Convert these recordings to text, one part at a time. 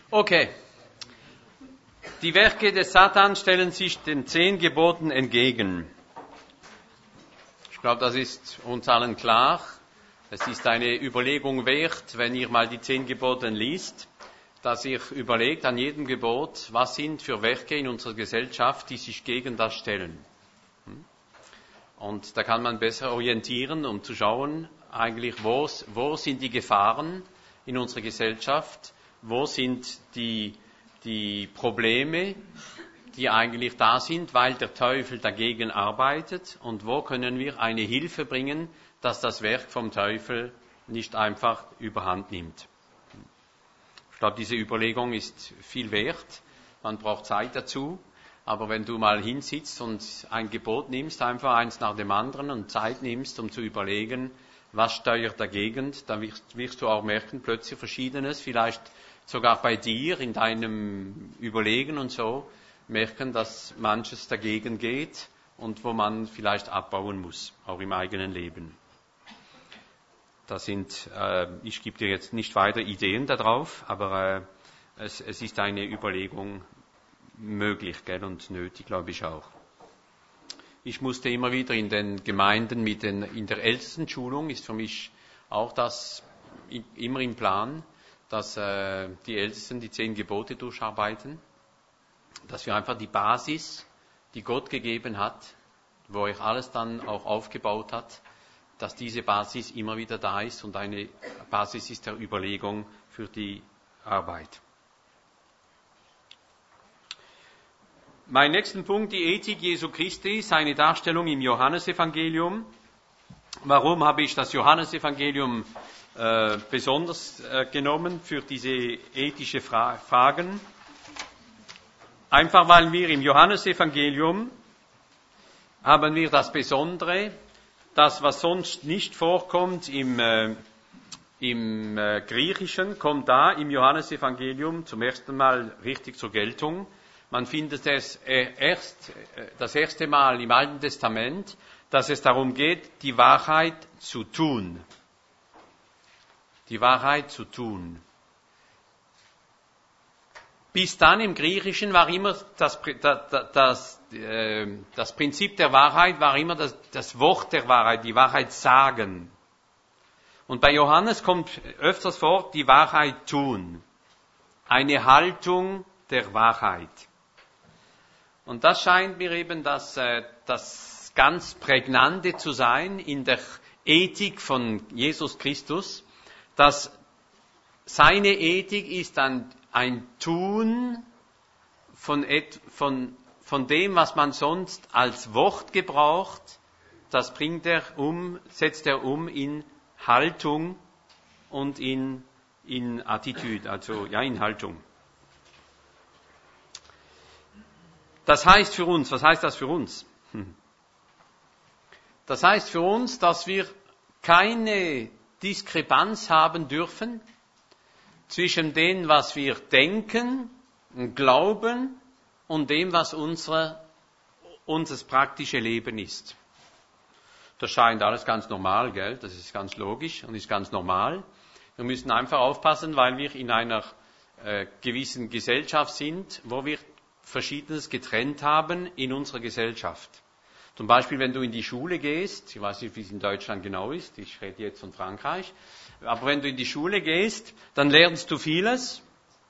Okay. Die Werke des Satans stellen sich den 10 Geboten entgegen. Ich glaube, das ist uns allen klar. Es ist eine Überlegung wert, wenn ihr mal die 10 Gebote liest, dass ihr überlegt an jedem Gebot, was sind für Werke in unserer Gesellschaft, die sich gegen das stellen. Und da kann man besser orientieren, um zu schauen, eigentlich, wo sind die Gefahren in unserer Gesellschaft, wo sind die Probleme, die eigentlich da sind, weil der Teufel dagegen arbeitet, und wo können wir eine Hilfe bringen, dass das Werk vom Teufel nicht einfach überhand nimmt. Ich glaube, diese Überlegung ist viel wert, man braucht Zeit dazu, aber wenn du mal hinsitzt und ein Gebot nimmst, einfach eins nach dem anderen, und Zeit nimmst, um zu überlegen, was steuert dagegen, dann wirst du auch merken, plötzlich Verschiedenes, vielleicht sogar bei dir in deinem Überlegen und so, merken, dass manches dagegen geht und wo man vielleicht abbauen muss, auch im eigenen Leben. Ich gebe dir jetzt nicht weiter Ideen darauf, aber es ist eine Überlegung möglich, gell, und nötig, glaube ich auch. Ich musste immer wieder in den Gemeinden in der Ältestenschulung, ist für mich auch das immer im Plan, dass die Ältesten die 10 Gebote durcharbeiten, dass wir einfach die Basis, die Gott gegeben hat, wo er alles dann auch aufgebaut hat, dass diese Basis immer wieder da ist und eine Basis ist der Überlegung für die Arbeit. Mein nächsten Punkt, die Ethik Jesu Christi, seine Darstellung im Johannesevangelium. Warum habe ich das Johannesevangelium besonders genommen für diese ethische Fragen? Einfach weil wir im Johannesevangelium haben wir das Besondere, das, was sonst nicht vorkommt im Griechischen, kommt da im Johannesevangelium zum ersten Mal richtig zur Geltung. Man findet es das erste Mal im Alten Testament, dass es darum geht, die Wahrheit zu tun. Die Wahrheit zu tun. Bis dann im Griechischen war immer das Prinzip der Wahrheit, war immer das Wort der Wahrheit, die Wahrheit sagen. Und bei Johannes kommt öfters vor, die Wahrheit tun. Eine Haltung der Wahrheit. Und das scheint mir eben das ganz Prägnante zu sein in der Ethik von Jesus Christus, dass seine Ethik ist ein Tun von dem, was man sonst als Wort gebraucht, das setzt er um in Haltung und in Attitüde, also ja, in Haltung. Das heißt für uns, was heißt das für uns? Das heißt für uns, dass wir keine Diskrepanz haben dürfen zwischen dem, was wir denken und glauben, und dem, was unser praktische Leben ist. Das scheint alles ganz normal, gell? Das ist ganz logisch und ist ganz normal. Wir müssen einfach aufpassen, weil wir in einer gewissen Gesellschaft sind, wo wir Verschiedenes getrennt haben in unserer Gesellschaft. Zum Beispiel, wenn du in die Schule gehst, ich weiß nicht, wie es in Deutschland genau ist, ich rede jetzt von Frankreich, aber wenn du in die Schule gehst, dann lernst du vieles.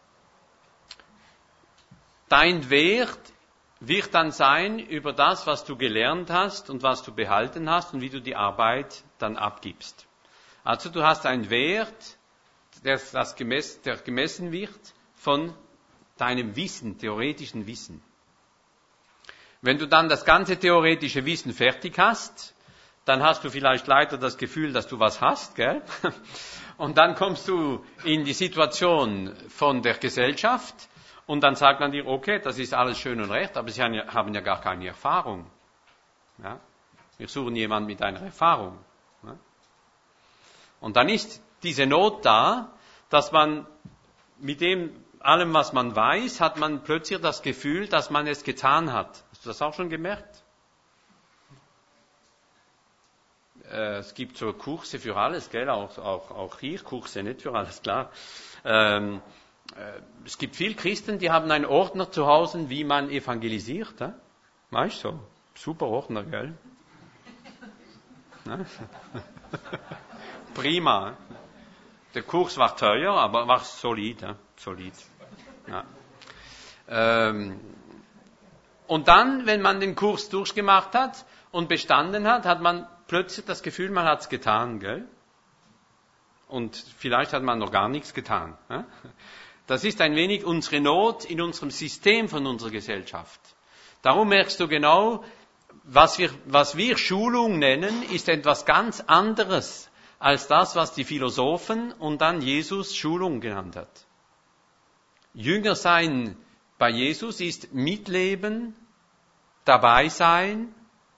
Dein Wert wird dann sein über das, was du gelernt hast und was du behalten hast und wie du die Arbeit dann abgibst. Also du hast einen Wert, der gemessen wird von deinem Wissen, theoretischen Wissen. Wenn du dann das ganze theoretische Wissen fertig hast, dann hast du vielleicht leider das Gefühl, dass du was hast, gell? Und dann kommst du in die Situation von der Gesellschaft und dann sagt man dir, okay, das ist alles schön und recht, aber sie haben ja gar keine Erfahrung. Ja? Wir suchen jemanden mit einer Erfahrung. Ja? Und dann ist diese Not da, dass man mit allem, was man weiß, hat man plötzlich das Gefühl, dass man es getan hat. Hast du das auch schon gemerkt? Es gibt so Kurse für alles, gell? Auch hier Kurse, nicht für alles, klar. Es gibt viele Christen, die haben einen Ordner zu Hause, wie man evangelisiert. Weißt du, so, super Ordner, gell? Prima. Der Kurs war teuer, aber war solid. Solid. Ja. Und dann, wenn man den Kurs durchgemacht hat und bestanden hat, hat man plötzlich das Gefühl, man hat es getan, gell? Und vielleicht hat man noch gar nichts getan. Das ist ein wenig unsere Not in unserem System von unserer Gesellschaft. Darum merkst du genau, was wir Schulung nennen, ist etwas ganz anderes als das, was die Philosophen und dann Jesus Schulung genannt hat. Jünger sein bei Jesus ist mitleben, dabei sein,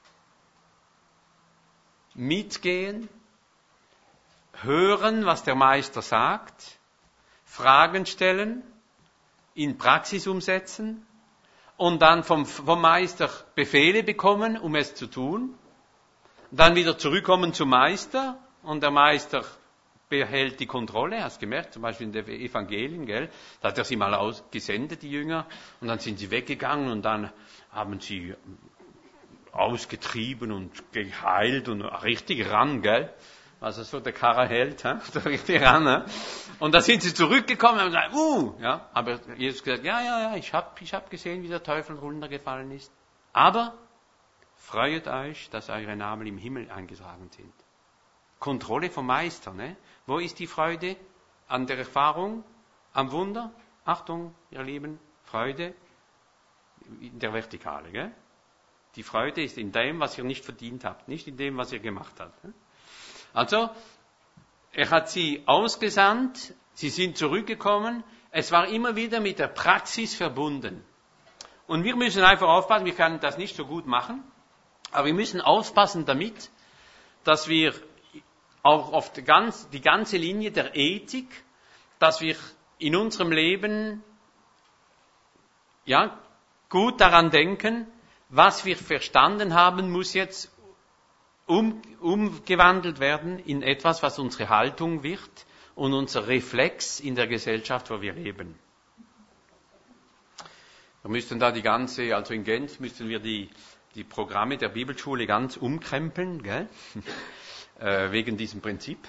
mitgehen, hören, was der Meister sagt, Fragen stellen, in Praxis umsetzen und dann vom Meister Befehle bekommen, um es zu tun, dann wieder zurückkommen zum Meister und der Meister behält die Kontrolle, hast du gemerkt, zum Beispiel in den Evangelien, gell? Da hat er sie mal ausgesendet, die Jünger, und dann sind sie weggegangen und dann haben sie ausgetrieben und geheilt und richtig ran, gell? Also so der Karre hält, so richtig ran. Und da sind sie zurückgekommen und gesagt, ja, aber Jesus gesagt, ja, ich hab gesehen, wie der Teufel runtergefallen ist. Aber freut euch, dass eure Namen im Himmel eingetragen sind. Kontrolle vom Meister, ne? Wo ist die Freude? An der Erfahrung? Am Wunder? Achtung, ihr Lieben, Freude in der Vertikale, gell? Die Freude ist in dem, was ihr nicht verdient habt, nicht in dem, was ihr gemacht habt. Ne? Also, er hat sie ausgesandt, sie sind zurückgekommen, es war immer wieder mit der Praxis verbunden. Und wir müssen einfach aufpassen, wir können das nicht so gut machen, aber wir müssen aufpassen damit, dass wir auch auf die ganze Linie der Ethik, dass wir in unserem Leben gut daran denken, was wir verstanden haben, muss jetzt umgewandelt werden in etwas, was unsere Haltung wird und unser Reflex in der Gesellschaft, wo wir leben. Wir müssten da also in Genf müssten wir die Programme der Bibelschule ganz umkrempeln, gell? Wegen diesem Prinzip.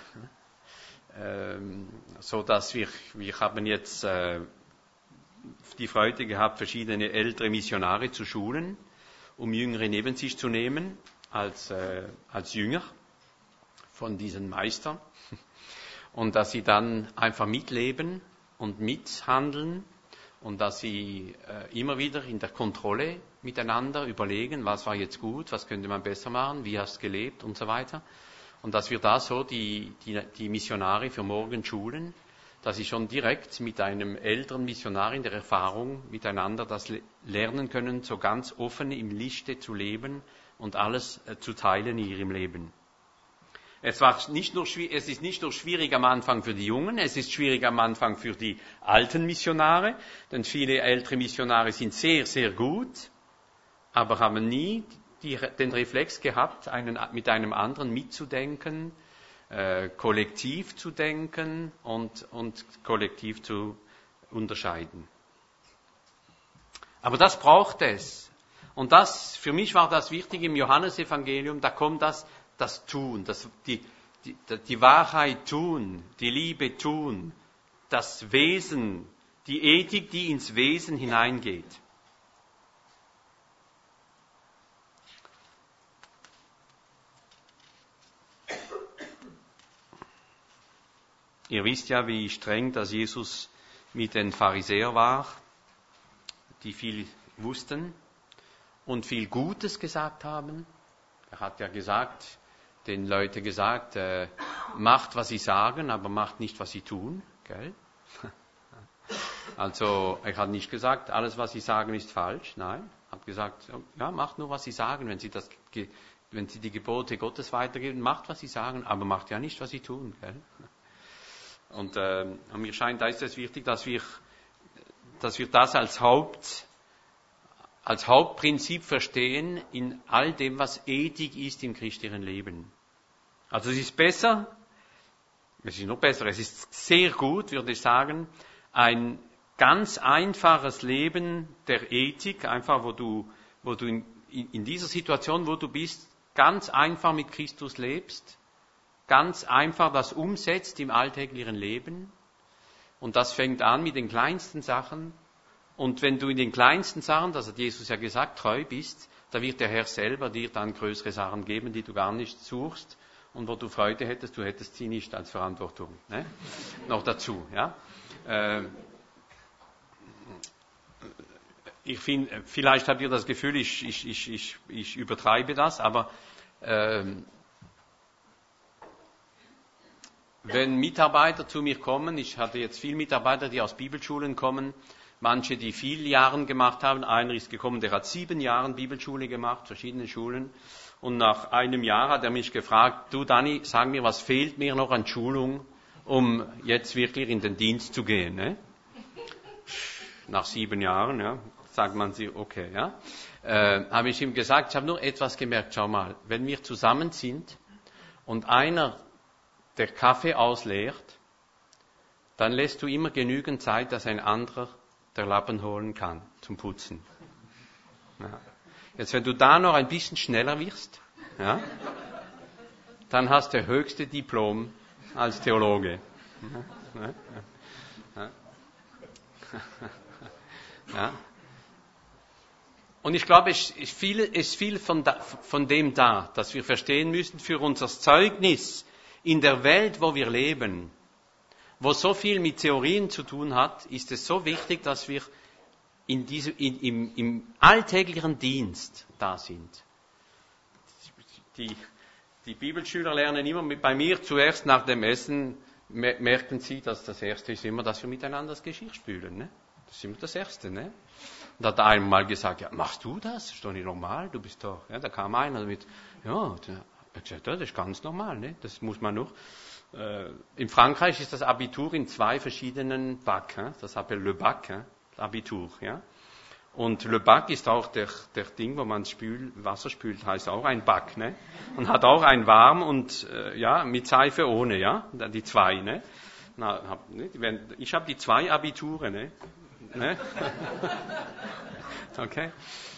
So dass wir haben jetzt die Freude gehabt, verschiedene ältere Missionare zu schulen, um Jüngere neben sich zu nehmen, als Jünger von diesen Meistern. Und dass sie dann einfach mitleben und mithandeln und dass sie immer wieder in der Kontrolle miteinander überlegen, was war jetzt gut, was könnte man besser machen, wie hast du gelebt und so weiter. Und dass wir da so die Missionare für morgen schulen, dass sie schon direkt mit einem älteren Missionar in der Erfahrung miteinander das lernen können, so ganz offen im Lichte zu leben und alles zu teilen in ihrem Leben. Es ist nicht nur schwierig am Anfang für die Jungen, es ist schwierig am Anfang für die alten Missionare, denn viele ältere Missionare sind sehr, sehr gut, aber haben nie den Reflex gehabt, mit einem anderen mitzudenken, kollektiv zu denken und kollektiv zu unterscheiden. Aber das braucht es. Und für mich war das wichtig im Johannesevangelium, da kommt das Tun, die Wahrheit tun, die Liebe tun, das Wesen, die Ethik, die ins Wesen hineingeht. Ihr wisst ja, wie streng das Jesus mit den Pharisäern war, die viel wussten und viel Gutes gesagt haben. Er hat ja den Leuten gesagt, macht, was sie sagen, aber macht nicht, was sie tun. Gell? Also, er hat nicht gesagt, alles, was sie sagen, ist falsch. Nein, er hat gesagt, ja, macht nur, was sie sagen, wenn sie die Gebote Gottes weitergeben, macht, was sie sagen, aber macht ja nicht, was sie tun. Gell? Und mir scheint, da ist es wichtig, dass wir das als Hauptprinzip verstehen in all dem, was Ethik ist im christlichen Leben. Also es ist besser, es ist noch besser, es ist sehr gut, würde ich sagen, ein ganz einfaches Leben der Ethik, einfach wo du in dieser Situation, wo du bist, ganz einfach mit Christus lebst, ganz einfach das umsetzt im alltäglichen Leben. Und das fängt an mit den kleinsten Sachen. Und wenn du in den kleinsten Sachen, das hat Jesus ja gesagt, treu bist, da wird der Herr selber dir dann größere Sachen geben, die du gar nicht suchst und wo du Freude hättest, du hättest sie nicht als Verantwortung. Ne? Noch dazu. Ja? Ich finde, vielleicht habt ihr das Gefühl, ich übertreibe das, aber wenn Mitarbeiter zu mir kommen, ich hatte jetzt viele Mitarbeiter, die aus Bibelschulen kommen, manche, die viele Jahre gemacht haben, einer ist gekommen, der hat 7 Jahre Bibelschule gemacht, verschiedene Schulen, und nach einem Jahr hat er mich gefragt, du Dani, sag mir, was fehlt mir noch an Schulung, um jetzt wirklich in den Dienst zu gehen, ne? Nach 7 Jahren, ja, sagt man sich, okay, ja. Habe ich ihm gesagt, ich habe nur etwas gemerkt, schau mal, wenn wir zusammen sind und einer der Kaffee ausleert, dann lässt du immer genügend Zeit, dass ein anderer der Lappen holen kann zum Putzen. Ja. Jetzt, wenn du da noch ein bisschen schneller wirst, ja, dann hast du das höchste Diplom als Theologe. Ja. Ja. Ja. Und ich glaube, es ist viel von dem da, dass wir verstehen müssen für unser Zeugnis in der Welt, wo wir leben, wo so viel mit Theorien zu tun hat, ist es so wichtig, dass wir im alltäglichen Dienst da sind. Die Bibelschüler lernen immer bei mir zuerst nach dem Essen, merken sie, dass das Erste ist immer, dass wir miteinander das Geschirr spülen. Ne? Das ist immer das Erste. Ne? Und da hat einer mal gesagt, ja, machst du das? Das ist doch nicht normal, du bist doch. Ja, da kam einer mit, ja, das ist ganz normal, ne? Das muss man noch. In Frankreich ist das Abitur in 2 verschiedenen Bacs. Das appelle le Bac, das Abitur. Ja? Und le Bac ist auch der Ding, wo man Wasser spült, heißt auch ein Bac. Ne? Und hat auch ein warm und ja, mit Seife ohne, ja, die 2. Ne? Ich habe die 2 Abiture. Ne? Okay.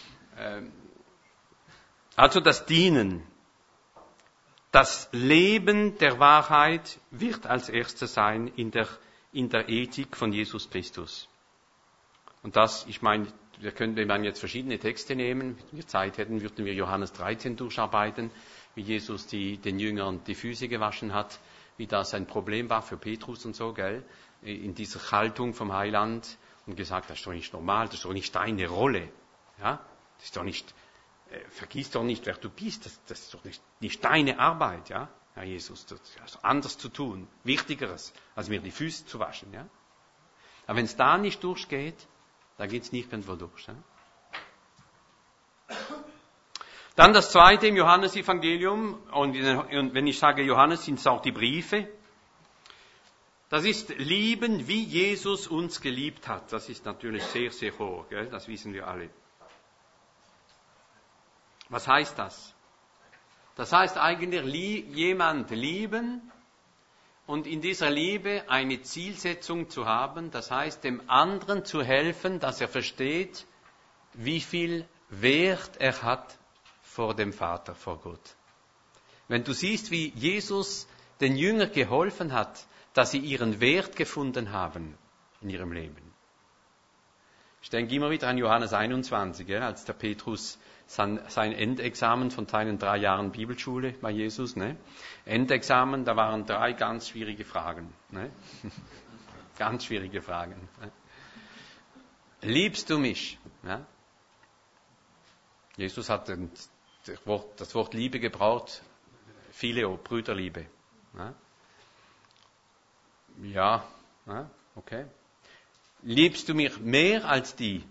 Also das Dienen. Das Leben der Wahrheit wird als erstes sein in der Ethik von Jesus Christus. Und das, ich meine, wenn man jetzt verschiedene Texte nehmen, wenn wir Zeit hätten, würden wir Johannes 13 durcharbeiten, wie Jesus den Jüngern die Füße gewaschen hat, wie das ein Problem war für Petrus und so, gell, in dieser Haltung vom Heiland und gesagt, das ist doch nicht normal, das ist doch nicht deine Rolle, ja, das ist doch nicht, vergiss doch nicht, wer du bist, das ist doch nicht deine Arbeit, ja, Herr Jesus, das ist also anders zu tun, Wichtigeres, als mir die Füße zu waschen, ja. Aber wenn es da nicht durchgeht, da geht es nirgendwo durch. Ja? Dann das Zweite im Johannesevangelium, und wenn ich sage Johannes, sind es auch die Briefe. Das ist lieben, wie Jesus uns geliebt hat. Das ist natürlich sehr, sehr hoch, gell? Das wissen wir alle. Was heißt das? Das heißt eigentlich jemand lieben und in dieser Liebe eine Zielsetzung zu haben, das heißt dem anderen zu helfen, dass er versteht, wie viel Wert er hat vor dem Vater, vor Gott. Wenn du siehst, wie Jesus den Jüngern geholfen hat, dass sie ihren Wert gefunden haben in ihrem Leben. Ich denke immer wieder an Johannes 21, als der Petrus sein Endexamen von seinen 3 Jahren Bibelschule bei Jesus, ne? Endexamen, da waren 3 ganz schwierige Fragen. Ne? Ganz schwierige Fragen. Ne? Liebst du mich? Ja? Jesus hat das Wort Liebe gebraucht, Phileo, Brüderliebe. Ne? Ja, okay. Liebst du mich mehr als die?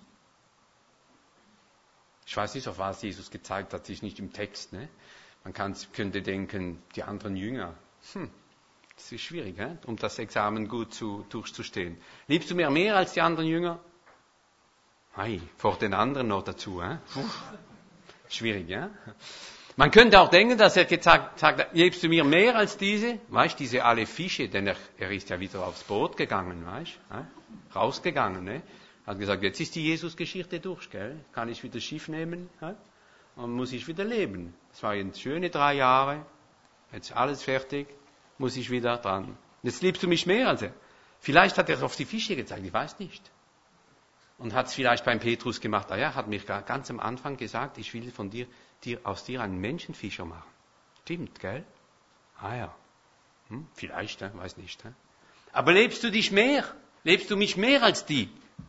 Ich weiß nicht, auf was Jesus gezeigt hat, ist nicht im Text. Ne? Man könnte denken, die anderen Jünger. Das ist schwierig, um das Examen gut durchzustehen. Liebst du mir mehr als die anderen Jünger? Hey, vor den anderen noch dazu. Schwierig, ja? Man könnte auch denken, dass er gesagt hat, gibst du mir mehr als diese? Weißt, diese alle Fische, denn er ist ja wieder aufs Boot gegangen, weißt, rausgegangen, ne? Hat gesagt, jetzt ist die Jesus-Geschichte durch, gell? Kann ich wieder Schiff nehmen, und muss ich wieder leben. Es waren jetzt schöne 3 Jahre, jetzt alles fertig, muss ich wieder dran. Jetzt liebst du mich mehr als er. Vielleicht hat er auf die Fische gezeigt, ich weiß nicht. Und hat es vielleicht beim Petrus gemacht, hat mir ganz am Anfang gesagt, ich will aus dir einen Menschenfischer machen. Stimmt, gell? Vielleicht, weiß nicht. Aber lebst du dich mehr? Lebst du mich mehr als die?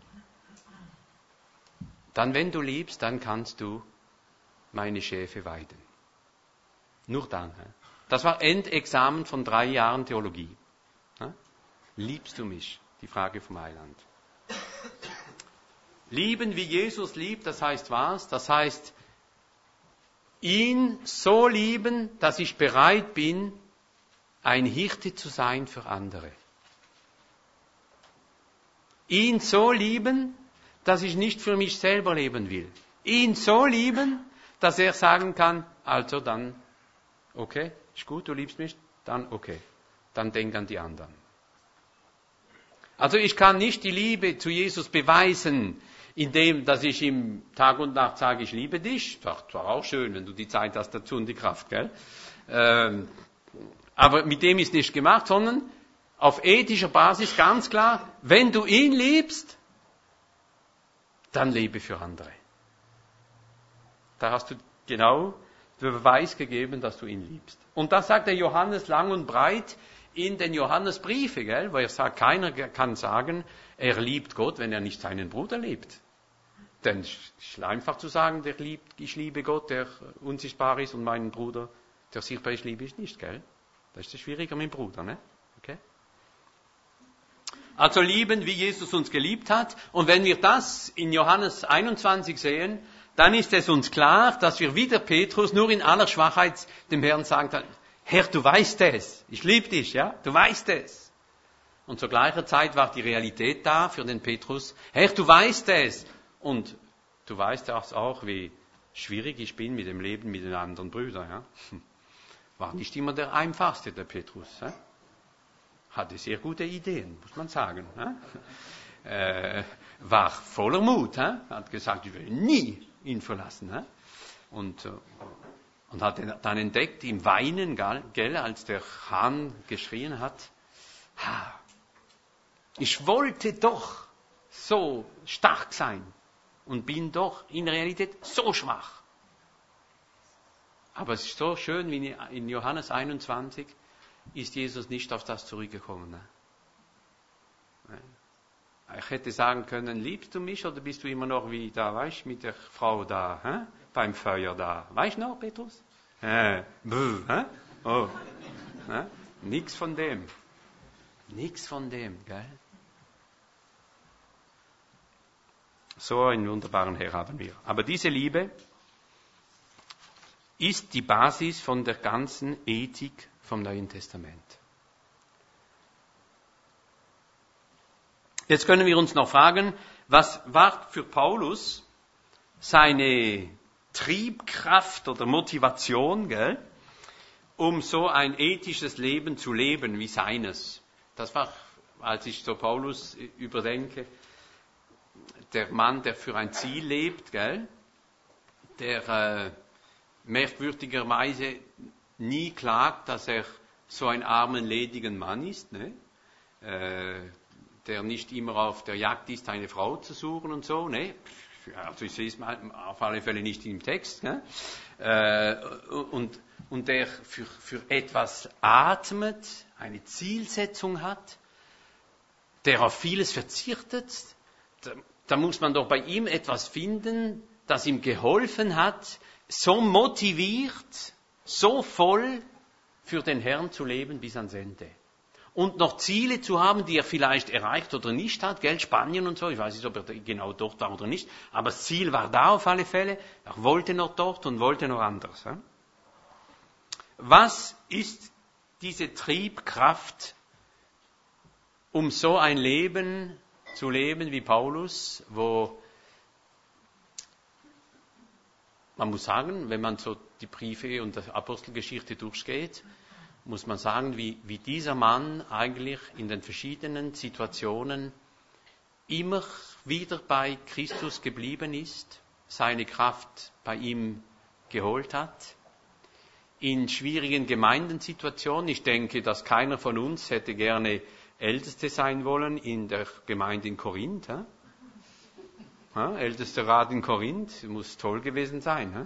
Dann, wenn du liebst, dann kannst du meine Schafe weiden. Nur dann. Das war Endexamen von 3 Jahren Theologie. Liebst du mich? Die Frage vom Heiland. Lieben, wie Jesus liebt, das heißt was? Das heißt, ihn so lieben, dass ich bereit bin, ein Hirte zu sein für andere. Ihn so lieben, dass ich nicht für mich selber leben will. Ihn so lieben, dass er sagen kann, also dann, okay, ist gut, du liebst mich, dann okay, dann denk an die anderen. Also ich kann nicht die Liebe zu Jesus beweisen, indem, dass ich ihm Tag und Nacht sage, ich liebe dich. Das war auch schön, wenn du die Zeit hast dazu und die Kraft, gell? Aber mit dem ist nicht gemacht, sondern auf ethischer Basis ganz klar, wenn du ihn liebst, dann lebe für andere. Da hast du genau den Beweis gegeben, dass du ihn liebst. Und das sagt der Johannes lang und breit in den Johannesbriefe, gell? Wo er sagt, keiner kann sagen, er liebt Gott, wenn er nicht seinen Bruder liebt. Denn es ist einfach zu sagen, ich liebe Gott, der unsichtbar ist, und meinen Bruder, der sichtbar ist, liebe ich nicht, gell? Das ist schwieriger mit dem Bruder, ne? Okay? Also lieben, wie Jesus uns geliebt hat. Und wenn wir das in Johannes 21 sehen, dann ist es uns klar, dass wir wie der Petrus nur in aller Schwachheit dem Herrn sagen können, Herr, du weißt es, ich liebe dich, ja, du weißt es. Und zur gleichen Zeit war die Realität da für den Petrus, Herr, du weißt es. Und du weißt auch, wie schwierig ich bin mit dem Leben mit den anderen Brüdern. Ja? War nicht immer der einfachste, der Petrus. Ja? Hatte sehr gute Ideen, muss man sagen. Ja? War voller Mut. Ja? Hat gesagt, ich will nie ihn verlassen. Ja? Und hat dann entdeckt im Weinen, gell, als der Hahn geschrien hat, ich wollte doch so stark sein und bin doch in Realität so schwach. Aber es ist so schön, wie in Johannes 21 ist Jesus nicht auf das zurückgekommen. Ne? Ich hätte sagen können, liebst du mich oder bist du immer noch wie da, weißt du, mit der Frau da, beim Feuer da. Weißt du noch, Petrus? Oh. Nichts von dem. Nichts von dem, gell? So einen wunderbaren Herr haben wir. Aber diese Liebe ist die Basis von der ganzen Ethik vom Neuen Testament. Jetzt können wir uns noch fragen, was war für Paulus seine Triebkraft oder Motivation, gell, um so ein ethisches Leben zu leben wie seines? Das war, als ich so Paulus überdenke, der Mann, der für ein Ziel lebt, gell, der merkwürdigerweise nie klagt, dass er so ein armen, ledigen Mann ist, ne? Der nicht immer auf der Jagd ist, eine Frau zu suchen und so, ne? Also ich sehe es auf alle Fälle nicht im Text, ne? Und der für etwas atmet, eine Zielsetzung hat, der auf vieles verzichtet. Da muss man doch bei ihm etwas finden, das ihm geholfen hat, so motiviert, so voll für den Herrn zu leben bis ans Ende. Und noch Ziele zu haben, die er vielleicht erreicht oder nicht hat, Geld, Spanien und so, ich weiß nicht, ob er genau dort war oder nicht, aber das Ziel war da auf alle Fälle, er wollte noch dort und wollte noch anders. Ja? Was ist diese Triebkraft, um so ein Leben zu leben wie Paulus, wo Man muss sagen, wenn man so die Briefe und die Apostelgeschichte durchgeht, muss man sagen, wie dieser Mann eigentlich in den verschiedenen Situationen immer wieder bei Christus geblieben ist, seine Kraft bei ihm geholt hat. In schwierigen Gemeindensituationen, ich denke, dass keiner von uns hätte gerne Älteste sein wollen in der Gemeinde in Korinth. Ja, ältester Rat in Korinth, muss toll gewesen sein.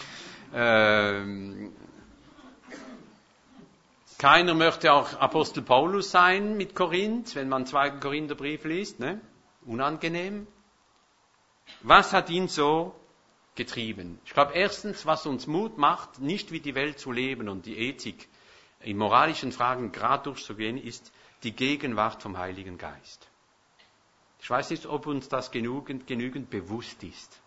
Keiner möchte auch Apostel Paulus sein mit Korinth, wenn man 2. Korintherbrief liest. Ne? Unangenehm. Was hat ihn so getrieben? Ich glaube, erstens, was uns Mut macht, nicht wie die Welt zu leben und die Ethik in moralischen Fragen gerade durchzugehen, ist die Gegenwart vom Heiligen Geist. Ich weiß nicht, ob uns das genügend bewusst ist.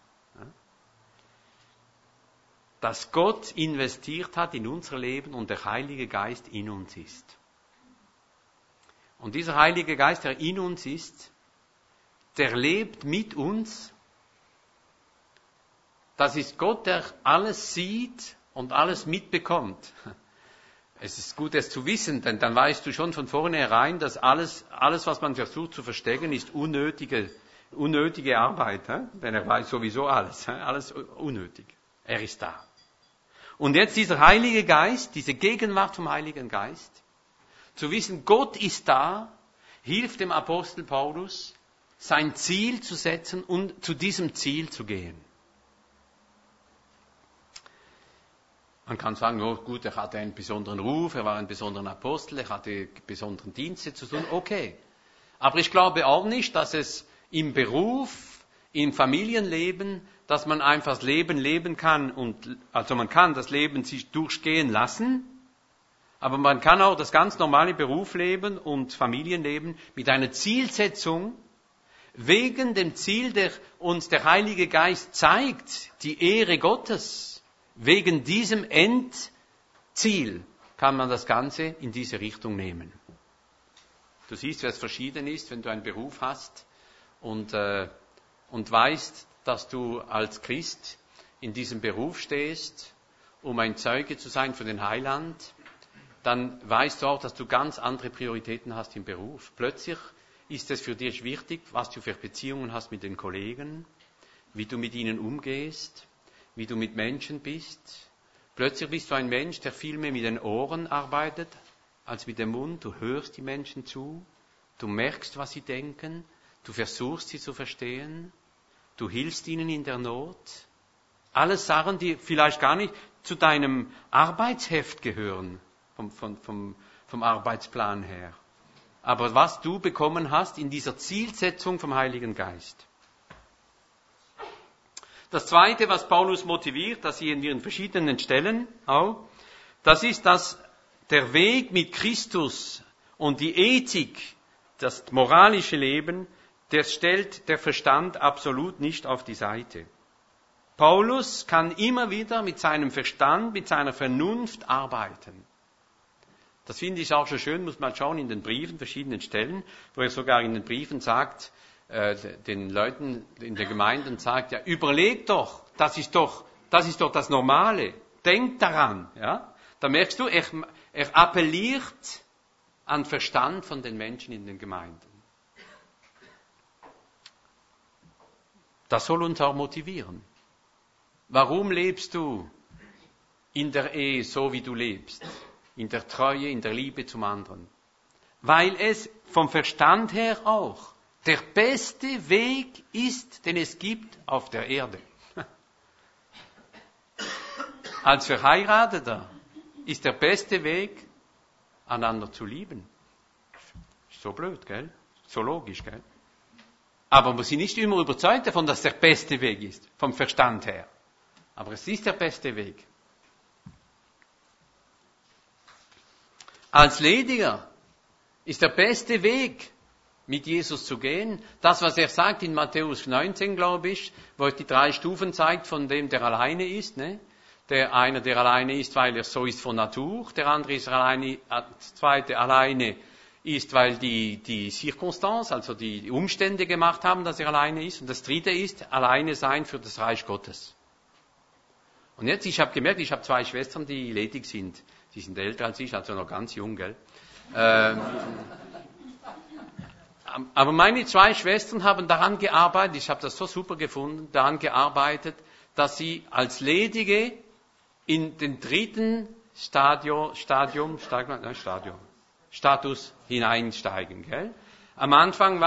Dass Gott investiert hat in unser Leben und der Heilige Geist in uns ist. Und dieser Heilige Geist, der in uns ist, der lebt mit uns. Das ist Gott, der alles sieht und alles mitbekommt. Es ist gut, es zu wissen, denn dann weißt du schon von vornherein, dass alles, was man versucht zu verstecken, ist unnötige Arbeit. Denn er weiß sowieso alles unnötig. Er ist da. Und jetzt dieser Heilige Geist, diese Gegenwart vom Heiligen Geist, zu wissen, Gott ist da, hilft dem Apostel Paulus, sein Ziel zu setzen und zu diesem Ziel zu gehen. Man kann sagen, oh gut, er hatte einen besonderen Ruf, er war ein besonderer Apostel, er hatte besondere Dienste zu tun, okay. Aber ich glaube auch nicht, dass es im Beruf, im Familienleben, dass man einfach das Leben leben kann also man kann das Leben sich durchgehen lassen, aber man kann auch das ganz normale Berufsleben und Familienleben mit einer Zielsetzung, wegen dem Ziel, der uns der Heilige Geist zeigt, die Ehre Gottes, wegen diesem Endziel kann man das Ganze in diese Richtung nehmen. Du siehst, wie es verschieden ist, wenn du einen Beruf hast und weißt, dass du als Christ in diesem Beruf stehst, um ein Zeuge zu sein für den Heiland, dann weißt du auch, dass du ganz andere Prioritäten hast im Beruf. Plötzlich ist es für dich wichtig, was du für Beziehungen hast mit den Kollegen, wie du mit ihnen umgehst, wie du mit Menschen bist. Plötzlich bist du ein Mensch, der viel mehr mit den Ohren arbeitet, als mit dem Mund. Du hörst die Menschen zu, du merkst, was sie denken, du versuchst, sie zu verstehen, du hilfst ihnen in der Not. Alles Sachen, die vielleicht gar nicht zu deinem Arbeitsheft gehören, vom Arbeitsplan her. Aber was du bekommen hast in dieser Zielsetzung vom Heiligen Geist. Das Zweite, was Paulus motiviert, das sehen wir in verschiedenen Stellen auch, das ist, dass der Weg mit Christus und die Ethik, das moralische Leben, das stellt der Verstand absolut nicht auf die Seite. Paulus kann immer wieder mit seinem Verstand, mit seiner Vernunft arbeiten. Das finde ich auch schon schön, muss man schauen in den Briefen, verschiedenen Stellen, wo er sogar in den Briefen sagt, den Leuten in der Gemeinde sagt, ja, überleg doch, das ist doch das Normale, denk daran, ja. Da merkst du, er appelliert an Verstand von den Menschen in den Gemeinden. Das soll uns auch motivieren. Warum lebst du in der Ehe so, wie du lebst? In der Treue, in der Liebe zum anderen. Weil es vom Verstand her auch der beste Weg ist, den es gibt auf der Erde. Als Verheirateter ist der beste Weg, einander zu lieben. So blöd, gell? So logisch, gell? Aber man ist nicht immer überzeugt davon, dass der beste Weg ist, vom Verstand her. Aber es ist der beste Weg. Als Lediger ist der beste Weg, mit Jesus zu gehen, das, was er sagt in Matthäus 19, glaube ich, wo er die 3 Stufen zeigt von dem, der alleine ist. Ne? Der eine, der alleine ist, weil er so ist von Natur. Der andere ist alleine, zweite alleine ist, weil die Circumstance, also die Umstände gemacht haben, dass er alleine ist. Und das dritte ist, alleine sein für das Reich Gottes. Und jetzt, ich habe gemerkt, ich habe 2 Schwestern, die ledig sind. Die sind älter als ich, also noch ganz jung, gell? Aber meine 2 Schwestern haben daran gearbeitet, ich habe das so super gefunden, daran gearbeitet, dass sie als Ledige in den 3. Status hineinsteigen. Gell? Am Anfang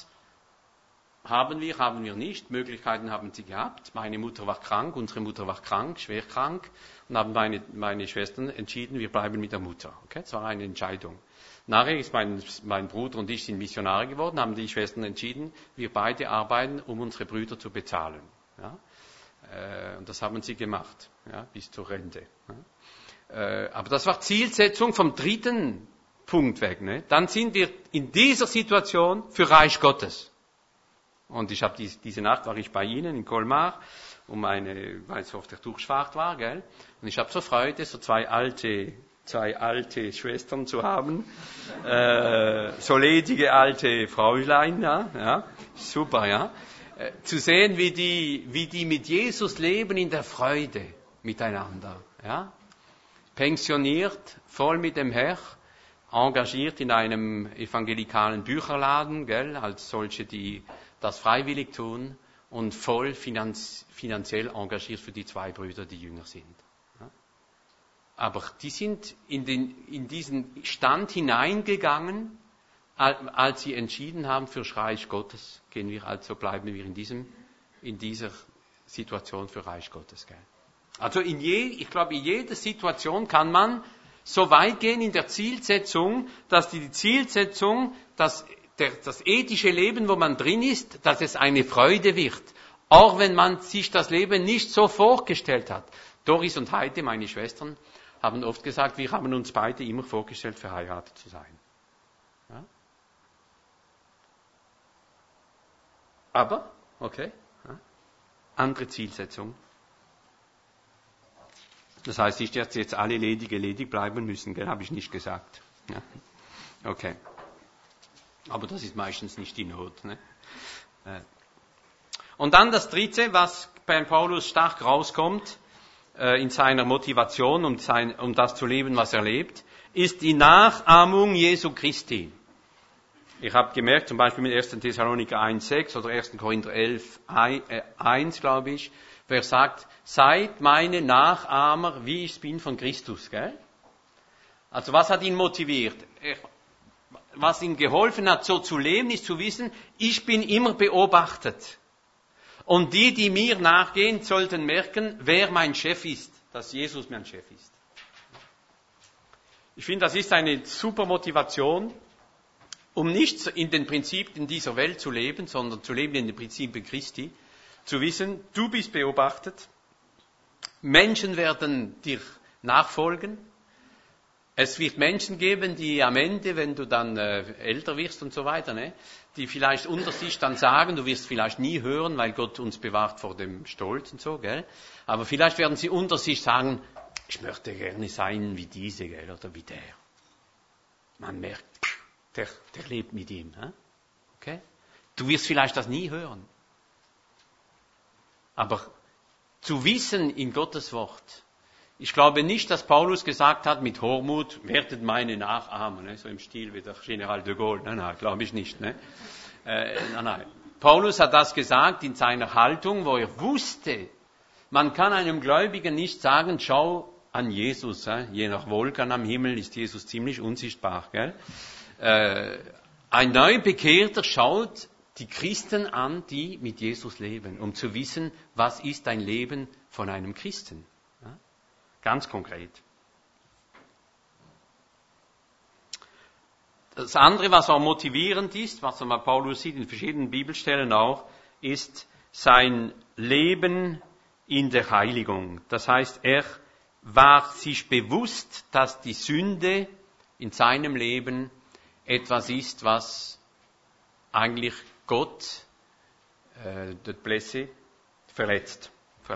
haben wir nicht, Möglichkeiten haben sie gehabt. Meine Mutter war krank, unsere Mutter war krank, schwer krank, und haben meine Schwestern entschieden, wir bleiben mit der Mutter. Okay? Das war eine Entscheidung. Nachher ist mein Bruder und ich sind Missionare geworden, haben die Schwestern entschieden, wir beide arbeiten, um unsere Brüder zu bezahlen. Ja? Und das haben sie gemacht, ja, bis zur Rente. Ja? Aber das war Zielsetzung vom 3. Punkt weg. Ne? Dann sind wir in dieser Situation für Reich Gottes. Und ich habe diese Nacht war ich bei Ihnen in Colmar, weil es auf der Durchfahrt war, gell? Und ich habe so Freude, so zwei alte Schwestern zu haben, so ledige alte Fräulein, ja, super, ja, zu sehen, wie die mit Jesus leben in der Freude miteinander, ja, pensioniert, voll mit dem Herr, engagiert in einem evangelikalen Bücherladen, gell, als solche, die das freiwillig tun und voll finanziell engagiert für die 2 Brüder, die jünger sind. Aber die sind in diesen Stand hineingegangen, als sie entschieden haben, für Reich Gottes bleiben wir in dieser Situation für Reich Gottes. Gell? Also ich glaube, in jeder Situation kann man so weit gehen in der Zielsetzung, dass die Zielsetzung, das ethische Leben, wo man drin ist, dass es eine Freude wird. Auch wenn man sich das Leben nicht so vorgestellt hat. Doris und Heide, meine Schwestern, haben oft gesagt, wir haben uns beide immer vorgestellt, verheiratet zu sein. Ja? Aber, okay, ja, andere Zielsetzung. Das heißt nicht, dass jetzt alle ledig bleiben müssen, gell? Habe ich nicht gesagt. Ja? Okay. Aber das ist meistens nicht die Not. Ne? Und dann das 3., was bei Paulus stark rauskommt, in seiner Motivation, um das zu leben, was er lebt, ist die Nachahmung Jesu Christi. Ich habe gemerkt, zum Beispiel mit 1. Thessaloniker 1,6 oder 1. Korinther 11,1, glaube ich, wer sagt, seid meine Nachahmer, wie ich bin von Christus. Gell? Also was hat ihn motiviert? Was ihm geholfen hat, so zu leben, ist zu wissen, ich bin immer beobachtet. Und die mir nachgehen, sollten merken, wer mein Chef ist, dass Jesus mein Chef ist. Ich finde, das ist eine super Motivation, um nicht in den Prinzipien dieser Welt zu leben, sondern zu leben in den Prinzipien Christi, zu wissen, du bist beobachtet, Menschen werden dir nachfolgen, es wird Menschen geben, die am Ende, wenn du dann älter wirst und so weiter, ne, die vielleicht unter sich dann sagen, du wirst vielleicht nie hören, weil Gott uns bewahrt vor dem Stolz und so, gell? Aber vielleicht werden sie unter sich sagen, ich möchte gerne sein wie diese, gell, oder wie der. Man merkt, der lebt mit ihm, ne? Okay? Du wirst vielleicht das nie hören. Aber zu wissen in Gottes Wort, ich glaube nicht, dass Paulus gesagt hat, mit Hochmut, werdet meine Nachahmer, ne? So im Stil wie der General de Gaulle. Nein, glaube ich nicht. Ne? Nein. Paulus hat das gesagt in seiner Haltung, wo er wusste, man kann einem Gläubigen nicht sagen, schau an Jesus. Je nach Wolken am Himmel ist Jesus ziemlich unsichtbar. Gell? Ein Neubekehrter schaut die Christen an, die mit Jesus leben, um zu wissen, was ist ein Leben von einem Christen. Ganz konkret. Das andere, was auch motivierend ist, was man Paulus sieht in verschiedenen Bibelstellen auch, ist sein Leben in der Heiligung. Das heißt, er war sich bewusst, dass die Sünde in seinem Leben etwas ist, was eigentlich Gott, dort Blesse, verletzt.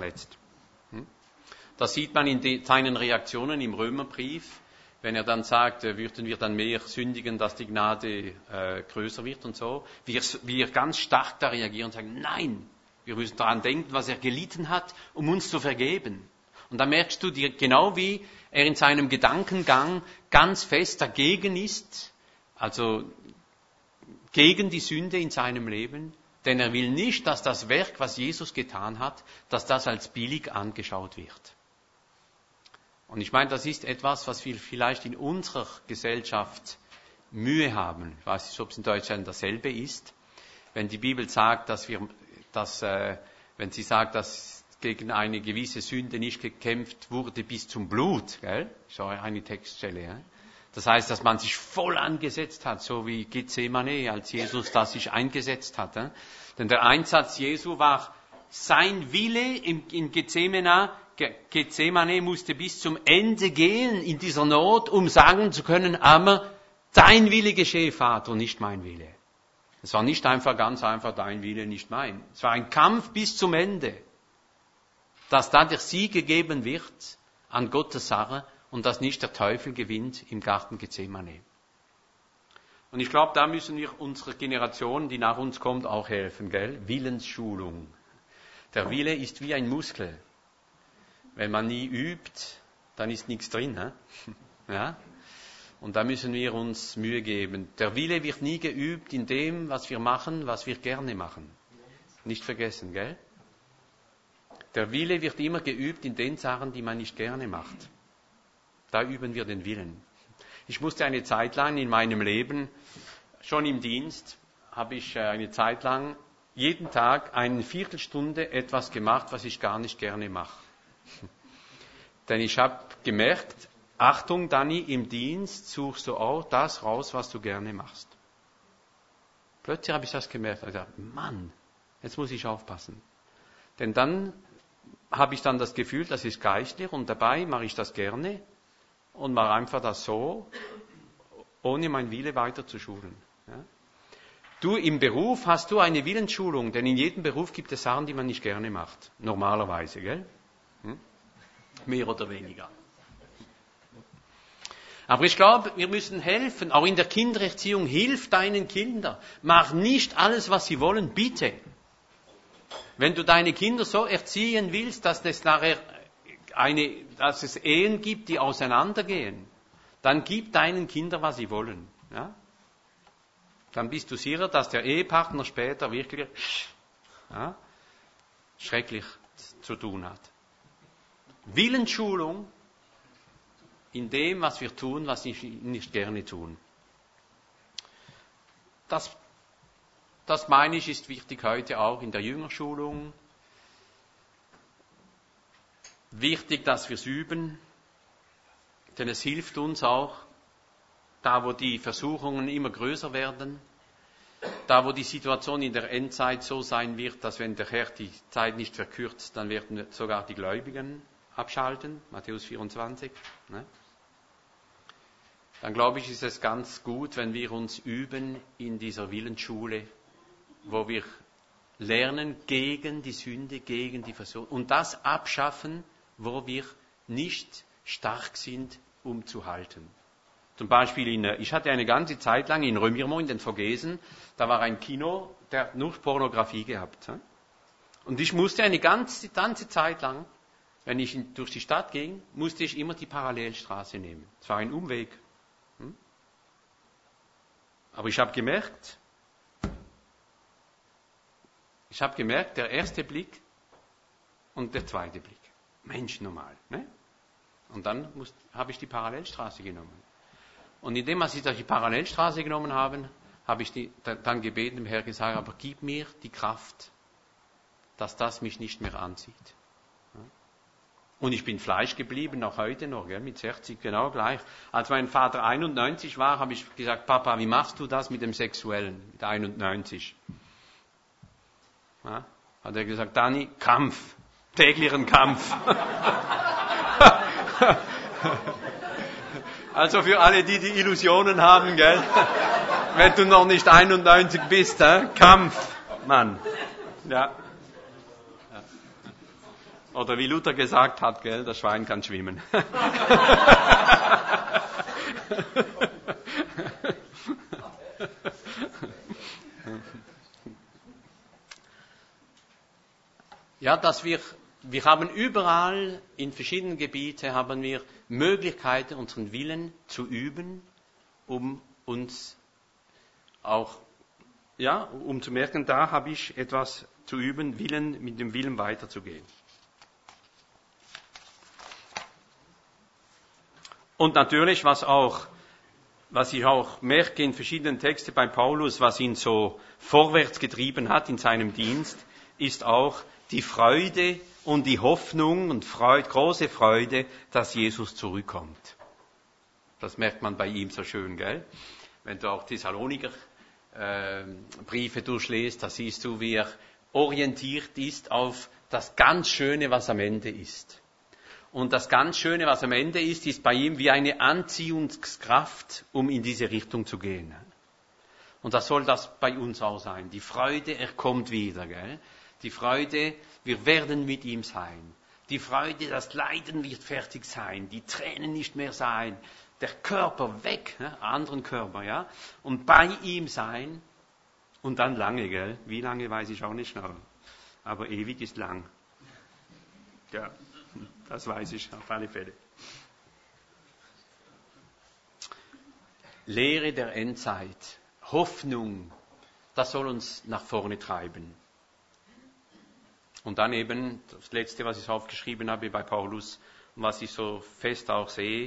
Das sieht man in seinen Reaktionen im Römerbrief, wenn er dann sagt, würden wir dann mehr sündigen, dass die Gnade größer wird und so, wie er ganz stark da reagiert und sagt, nein, wir müssen daran denken, was er gelitten hat, um uns zu vergeben. Und da merkst du dir, genau wie er in seinem Gedankengang ganz fest dagegen ist, also gegen die Sünde in seinem Leben, denn er will nicht, dass das Werk, was Jesus getan hat, dass das als billig angeschaut wird. Und ich meine, das ist etwas, was wir vielleicht in unserer Gesellschaft Mühe haben. Ich weiß nicht, ob es in Deutschland dasselbe ist. Wenn die Bibel sagt, wenn sie sagt, dass gegen eine gewisse Sünde nicht gekämpft wurde bis zum Blut, gell? Das ist auch eine Textstelle. Ja? Das heißt, dass man sich voll angesetzt hat, so wie Gethsemane, als Jesus das sich eingesetzt hat. Ja? Denn der Einsatz Jesu war sein Wille in Gethsemane musste bis zum Ende gehen in dieser Not, um sagen zu können, aber dein Wille geschehe, Vater, und nicht mein Wille. Es war nicht ganz einfach dein Wille, nicht mein. Es war ein Kampf bis zum Ende, dass da der Sieg gegeben wird an Gottes Sache und dass nicht der Teufel gewinnt im Garten Gethsemane. Und ich glaube, da müssen wir unserer Generation, die nach uns kommt, auch helfen, gell? Willensschulung. Der Wille ist wie ein Muskel. Wenn man nie übt, dann ist nichts drin. Ne? Ja? Und da müssen wir uns Mühe geben. Der Wille wird nie geübt in dem, was wir machen, was wir gerne machen. Nicht vergessen, gell? Der Wille wird immer geübt in den Sachen, die man nicht gerne macht. Da üben wir den Willen. Ich musste eine Zeit lang in meinem Leben, schon im Dienst, habe ich eine Zeit lang jeden Tag eine Viertelstunde etwas gemacht, was ich gar nicht gerne mache. Denn ich habe gemerkt, Achtung, Dani, im Dienst suchst du auch das raus, was du gerne machst. Plötzlich habe ich das gemerkt. Ich dachte, Mann, jetzt muss ich aufpassen. Denn dann habe ich dann das Gefühl, das ist geistlich und dabei mache ich das gerne und mache einfach das so, ohne mein Wille weiter zu schulen. Ja? Du, im Beruf hast du eine Willensschulung, denn in jedem Beruf gibt es Sachen, die man nicht gerne macht. Normalerweise, gell? Mehr oder weniger. Aber ich glaube, wir müssen helfen, auch in der Kindererziehung, hilf deinen Kindern. Mach nicht alles, was sie wollen, bitte. Wenn du deine Kinder so erziehen willst, dass es nachher dass es Ehen gibt, die auseinandergehen, dann gib deinen Kindern, was sie wollen. Ja? Dann bist du sicher, dass der Ehepartner später wirklich schrecklich zu tun hat. Willensschulung in dem, was wir tun, was wir nicht gerne tun. Das meine ich, ist wichtig heute auch in der Jüngerschulung. Wichtig, dass wir es üben, denn es hilft uns auch, da wo die Versuchungen immer größer werden, da wo die Situation in der Endzeit so sein wird, dass wenn der Herr die Zeit nicht verkürzt, dann werden sogar die Gläubigen abschalten, Matthäus 24. Ne? Dann glaube ich, ist es ganz gut, wenn wir uns üben in dieser Willensschule, wo wir lernen gegen die Sünde, gegen die Versuchung und das abschaffen, wo wir nicht stark sind, um zu halten. Zum Beispiel, ich hatte eine ganze Zeit lang in Remiremont in den Vogesen, da war ein Kino, der nur Pornografie gehabt. Und ich musste eine ganze Zeit lang, wenn ich durch die Stadt ging, musste ich immer die Parallelstraße nehmen. Es war ein Umweg. Aber ich habe gemerkt, der erste Blick und der zweite Blick. Mensch, normal. Ne? Und dann habe ich die Parallelstraße genommen. Und indem ich die Parallelstraße genommen habe, habe ich dann gebeten, dem Herrn gesagt, aber gib mir die Kraft, dass das mich nicht mehr anzieht. Und ich bin Fleisch geblieben, auch heute noch, gell, mit 60 genau gleich. Als mein Vater 91 war, habe ich gesagt, Papa, wie machst du das mit dem Sexuellen, mit 91? Ja, hat er gesagt, Dani, Kampf, täglichen Kampf. Also für alle, die Illusionen haben, gell, wenn du noch nicht 91 bist, Kampf, Mann. Ja. Oder wie Luther gesagt hat, gell, das Schwein kann schwimmen. Ja, dass wir wir haben überall in verschiedenen Gebieten haben wir Möglichkeiten, unseren Willen zu üben, um uns auch, ja, um zu merken, da habe ich etwas zu üben, mit dem Willen weiterzugehen. Und natürlich, was ich auch merke in verschiedenen Texten bei Paulus, was ihn so vorwärts getrieben hat in seinem Dienst, ist auch die Freude und die Hoffnung und große Freude, dass Jesus zurückkommt. Das merkt man bei ihm so schön, gell? Wenn du auch Thessaloniker Briefe durchliest, da siehst du, wie er orientiert ist auf das ganz Schöne, was am Ende ist. Und das ganz Schöne, was am Ende ist bei ihm wie eine Anziehungskraft, um in diese Richtung zu gehen. Und das soll das bei uns auch sein. Die Freude, er kommt wieder, gell? Die Freude, wir werden mit ihm sein. Die Freude, das Leiden wird fertig sein. Die Tränen nicht mehr sein. Der Körper weg, anderen Körper, ja? Und bei ihm sein. Und dann lange, gell? Wie lange, weiß ich auch nicht noch. Aber ewig ist lang. Ja, das weiß ich auf alle Fälle. Lehre der Endzeit, Hoffnung, das soll uns nach vorne treiben. Und dann eben das Letzte, was ich aufgeschrieben habe bei Paulus und was ich so fest auch sehe,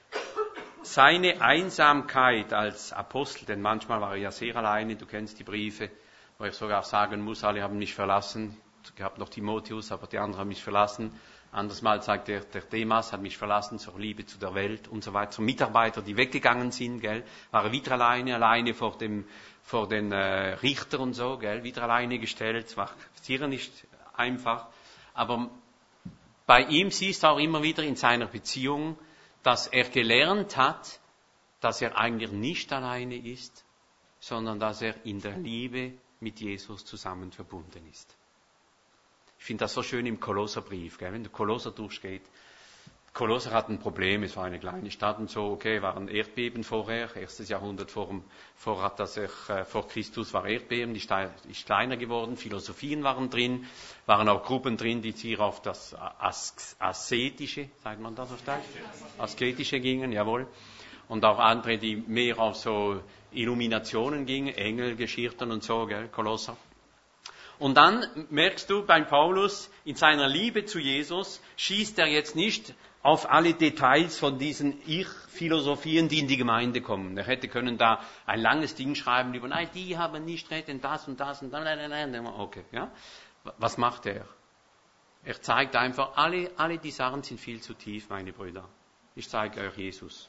seine Einsamkeit als Apostel, denn manchmal war er ja sehr alleine, du kennst die Briefe, wo er sogar sagen muss, alle haben mich verlassen, ich habe noch Timotheus, aber die anderen haben mich verlassen. Anderes Mal sagt er, der Demas hat mich verlassen zur Liebe zu der Welt und so weiter. So Mitarbeiter, die weggegangen sind, gell, war er wieder alleine vor den Richter und so, gell, wieder alleine gestellt, war sicher nicht einfach. Aber bei ihm siehst du auch immer wieder in seiner Beziehung, dass er gelernt hat, dass er eigentlich nicht alleine ist, sondern dass er in der Liebe mit Jesus zusammen verbunden ist. Ich finde das so schön im Kolosserbrief, gell? Wenn der Kolosser durchgeht. Kolosser hat ein Problem, es war eine kleine Stadt und so, okay, waren Erdbeben vorher, 1. Jahrhundert vor Christus war Erdbeben, die Stadt ist kleiner geworden, Philosophien waren drin, waren auch Gruppen drin, die sich auf das Asketische, sagt man das auf Deutsch? Asketische gingen, jawohl. Und auch andere, die mehr auf so Illuminationen gingen, Engel, Geschirrten und so, gell, Kolosser. Und dann merkst du beim Paulus, in seiner Liebe zu Jesus, schießt er jetzt nicht auf alle Details von diesen Ich-Philosophien, die in die Gemeinde kommen. Er hätte können da ein langes Ding schreiben über, nein, die haben nicht recht, denn das und das und dann, nein. Okay, ja. Was macht er? Er zeigt einfach, alle die Sachen sind viel zu tief, meine Brüder. Ich zeige euch Jesus.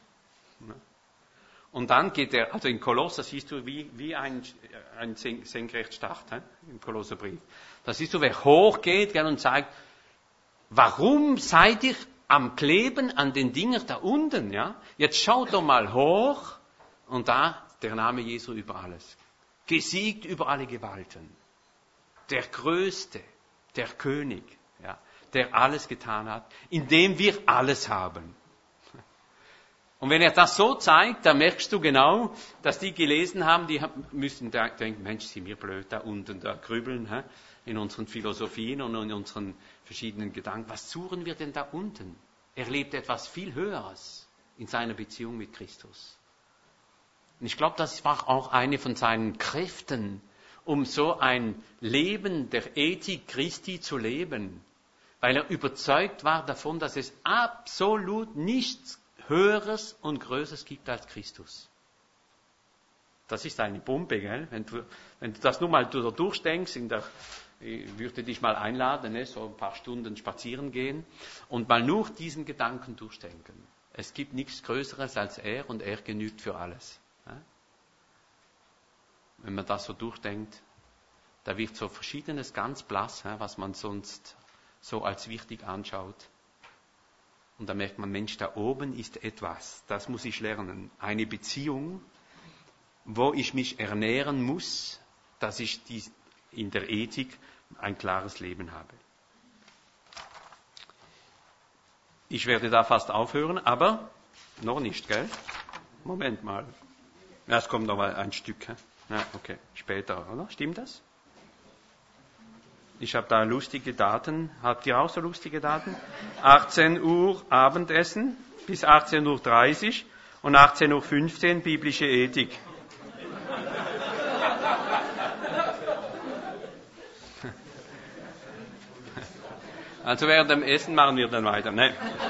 Und dann geht er, also in Kolosser siehst du wie ein Senkrechtstart, im Kolosserbrief. Da siehst du, wer hochgeht und sagt, warum seid ihr am Kleben an den Dingen da unten? Ja? Jetzt schaut doch mal hoch und da der Name Jesu über alles. Gesiegt über alle Gewalten. Der Größte, der König, ja, der alles getan hat, in dem wir alles haben. Und wenn er das so zeigt, dann merkst du genau, dass die gelesen haben, die müssen denken, Mensch, sind wir blöd da unten, da grübeln, in unseren Philosophien und in unseren verschiedenen Gedanken. Was suchen wir denn da unten? Er lebt etwas viel Höheres in seiner Beziehung mit Christus. Und ich glaube, das war auch eine von seinen Kräften, um so ein Leben der Ethik Christi zu leben. Weil er überzeugt war davon, dass es absolut nichts Höheres und Größeres gibt als Christus. Das ist eine Bombe, gell? Wenn du das nur mal durchdenkst, ich würde dich mal einladen, so ein paar Stunden spazieren gehen und mal nur diesen Gedanken durchdenken. Es gibt nichts Größeres als er und er genügt für alles. Wenn man das so durchdenkt, da wird so Verschiedenes ganz blass, was man sonst so als wichtig anschaut. Und da merkt man, Mensch, da oben ist etwas, das muss ich lernen. Eine Beziehung, wo ich mich ernähren muss, dass ich in der Ethik ein klares Leben habe. Ich werde da fast aufhören, aber noch nicht, gell? Moment mal. Ja, es kommt noch mal ein Stück. Ja, okay, später, oder? Stimmt das? Ich habe da lustige Daten. Habt ihr auch so lustige Daten? 18 Uhr Abendessen bis 18:30 Uhr und 18:15 Uhr biblische Ethik. Also während dem Essen machen wir dann weiter. Nein.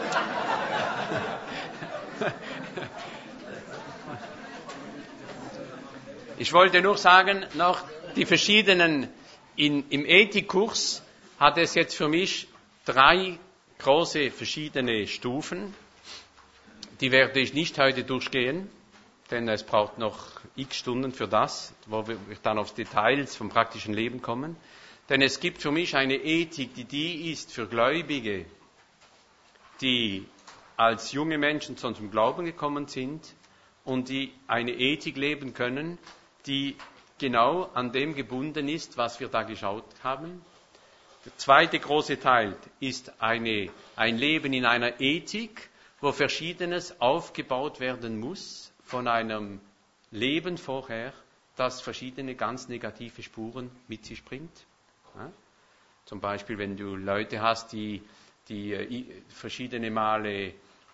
Ich wollte nur sagen, noch die verschiedenen, im Ethikkurs hat es jetzt für mich 3 große verschiedene Stufen. Die werde ich nicht heute durchgehen, denn es braucht noch x Stunden für das, wo wir dann auf Details vom praktischen Leben kommen. Denn es gibt für mich eine Ethik, die ist für Gläubige, die als junge Menschen zum Glauben gekommen sind und die eine Ethik leben können, die genau an dem gebunden ist, was wir da geschaut haben. Der zweite große Teil ist ein Leben in einer Ethik, wo Verschiedenes aufgebaut werden muss von einem Leben vorher, das verschiedene ganz negative Spuren mit sich bringt. Ja? Zum Beispiel, wenn du Leute hast, die verschiedene Male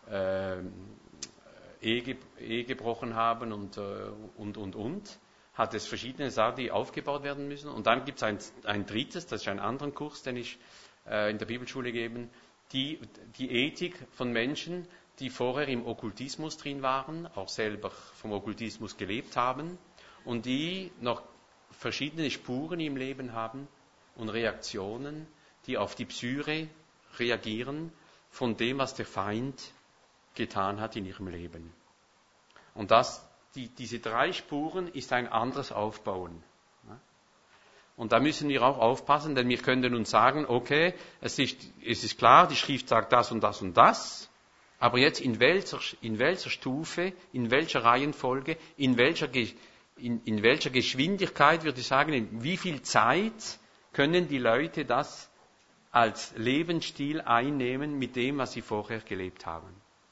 Ehe gebrochen haben und, hat es verschiedene Sachen, die aufgebaut werden müssen. Und dann gibt es ein drittes, das ist ein anderer Kurs, den ich in der Bibelschule gebe, die Ethik von Menschen, die vorher im Okkultismus drin waren, auch selber vom Okkultismus gelebt haben und die noch verschiedene Spuren im Leben haben und Reaktionen, die auf die Psyche reagieren von dem, was der Feind getan hat in ihrem Leben. Und diese 3 Spuren ist ein anderes Aufbauen. Und da müssen wir auch aufpassen, denn wir können uns sagen, okay, es ist klar, die Schrift sagt das und das und das, aber jetzt in welcher Stufe, in welcher Reihenfolge, in welcher Geschwindigkeit, würde ich sagen, in wie viel Zeit können die Leute das als Lebensstil einnehmen mit dem, was sie vorher gelebt haben.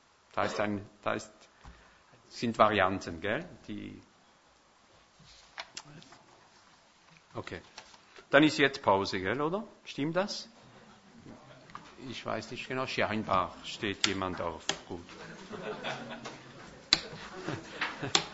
Sind Varianten, gell? Okay. Dann ist jetzt Pause, gell, oder? Stimmt das? Ich weiß nicht genau, scheinbar steht jemand auf. Gut.